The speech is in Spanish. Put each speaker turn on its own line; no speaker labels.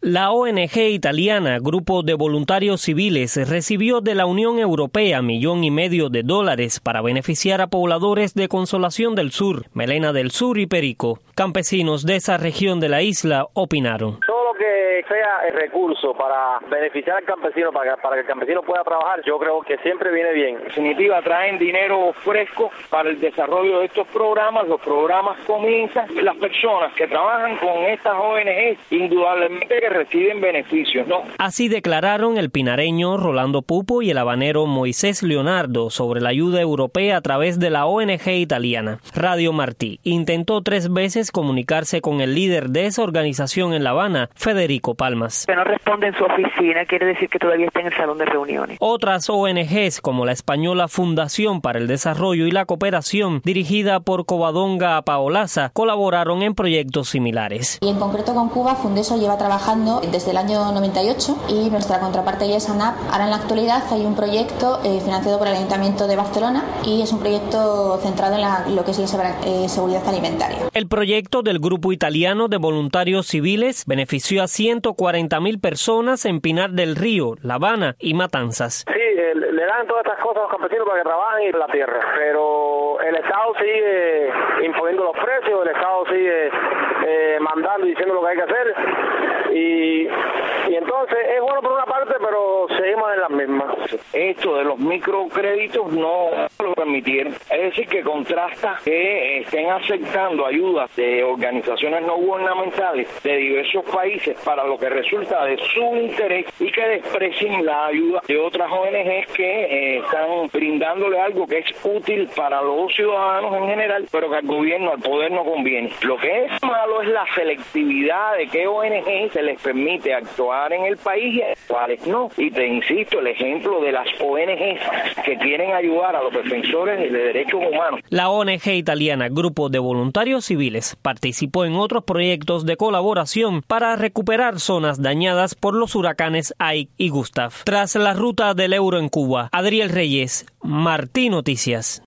La ONG italiana Grupo de Voluntarios Civiles recibió de la Unión Europea $1,5 millones para beneficiar a pobladores de Consolación del Sur, Melena del Sur y Perico. Campesinos de esa región de la isla opinaron.
Todo lo que sea el recurso para beneficiar al campesino, para que el campesino pueda trabajar, yo creo que siempre viene bien. En definitiva, traen dinero fresco para el desarrollo de estos programas. Los programas comienzan, las personas que trabajan con estas ONG, indudablemente que reciben beneficios, ¿no?
Así declararon el pinareño Rolando Pupo y el habanero Moisés Leonardo sobre la ayuda europea a través de la ONG italiana. Radio Martí intentó 3 veces comunicarse con el líder de esa organización en La Habana, Federico Palmas.
Que no responde en su oficina, quiere decir que todavía está en el salón de reuniones.
Otras ONGs, como la española Fundación para el Desarrollo y la Cooperación, dirigida por Covadonga Paolaza, colaboraron en proyectos similares.
Y en concreto con Cuba, Fundeso lleva trabajando desde el año 98 y nuestra contraparte ya es ANAP. Ahora en la actualidad hay un proyecto financiado por el Ayuntamiento de Barcelona y es un proyecto centrado en lo que es la seguridad alimentaria.
El proyecto del Grupo Italiano de Voluntarios Civiles benefició a 140,000 personas en Pinar del Río, La Habana y Matanzas.
Sí, le dan todas estas cosas a los campesinos para que trabajen en la tierra, pero el Estado sigue imponiendo los precios, el Estado sigue mandando y diciendo lo que hay que hacer y entonces es bueno por una parte, pero seguimos en las mismas. Esto de los microcréditos no lo permitieron, es decir que contrasta que estén aceptando ayudas de organizaciones no gubernamentales de diversos países para lo que resulta de su interés y que desprecien la ayuda de otras ONGs que están brindándole algo que es útil para los ciudadanos en general, pero que al gobierno, al poder no conviene. Lo que es malo es la selectividad de qué ONG se les permite actuar en el país y a cuáles no. Y te insisto, el ejemplo de las ONGs que quieren ayudar a los defensores de derechos humanos.
La ONG italiana Grupo de Voluntarios Civiles participó en otros proyectos de colaboración para recuperar zonas dañadas por los huracanes Ike y Gustav. Tras la ruta del euro en Cuba, Adriel Reyes, Martí Noticias.